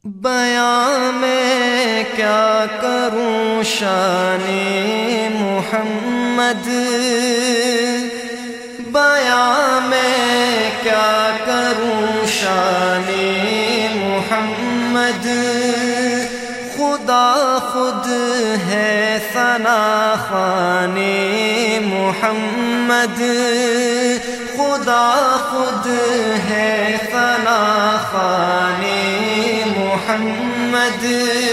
بیاں میں کیا کروں شان محمد، بیاں میں کیا کروں شان محمد، خدا خود ہے ثنا خوان محمد، خدا خود ہے ثنا خوان محمد،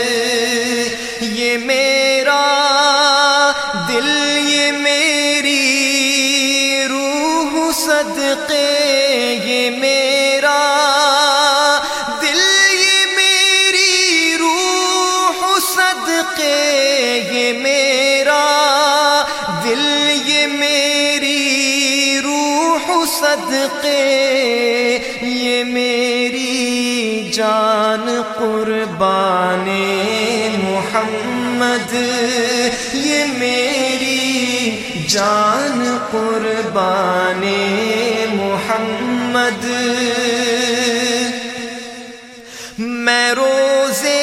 یہ میرا دل یہ میری روح صدقے، یہ میرا دل یہ میری روح صدقے، یہ میرا دل یہ میری روح صدقے، یہ میری جان قربان محمد، یہ میری جان قربان محمد، میں روزے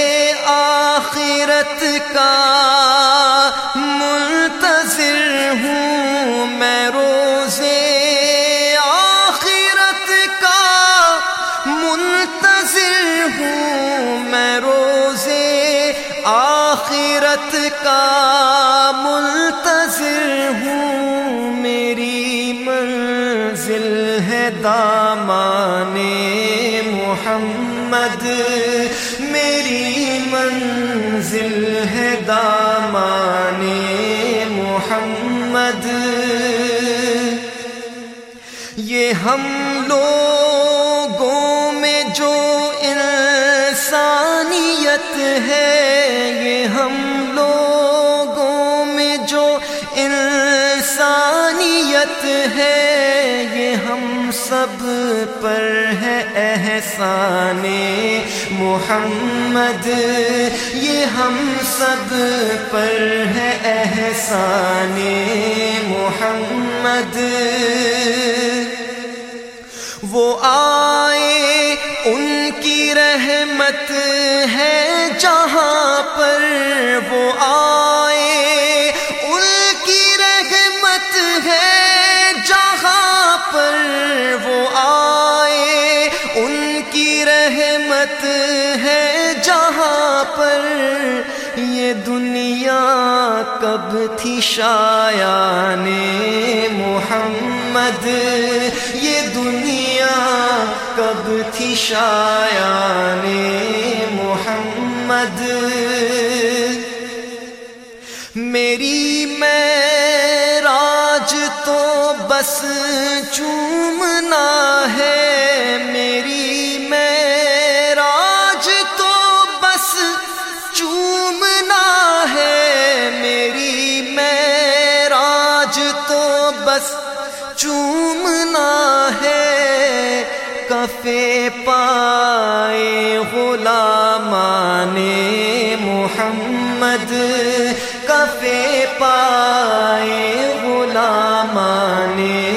آخرت کا منتظر ہوں، میں روزے آخرت کا منتظر ہوں، میں روزے آخرت کا منتظر ہوں، میری منزل ہے دامان محمد، میری منزل ہے دامان محمد، یہ ہم لوگوں میں جو انسانیت ہے، یہ ہم لوگوں میں جو انسانیت ہے، یہ ہم سب پر ہے احسان محمد، یہ ہم سب پر ہے احسان محمد، وہ آئے ان کی رحمت ہے جہاں پر، وہ آئے ان کی رحمت ہے جہاں پر، وہ آئے ان کی رحمت ہے جہاں پر، یہ دنیا کب تھی شایان محمد، یہ دنیا کب تھی شایان محمد، میری معراج تو بس چومنا ہے، میری معراج تو بس چومنا ہے، میری معراج تو بس چومنا ہے، کفے پائے غلامان محمد، کفے پائے غلامان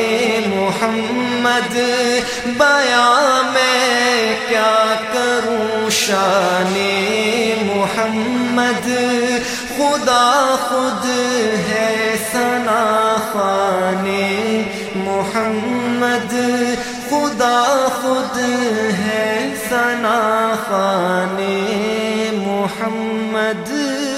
محمد، بیاں میں کیا کروں شان محمد، خدا خود ہے ثنا خوان محمد، خدا خود ہے ثنا خوان محمد۔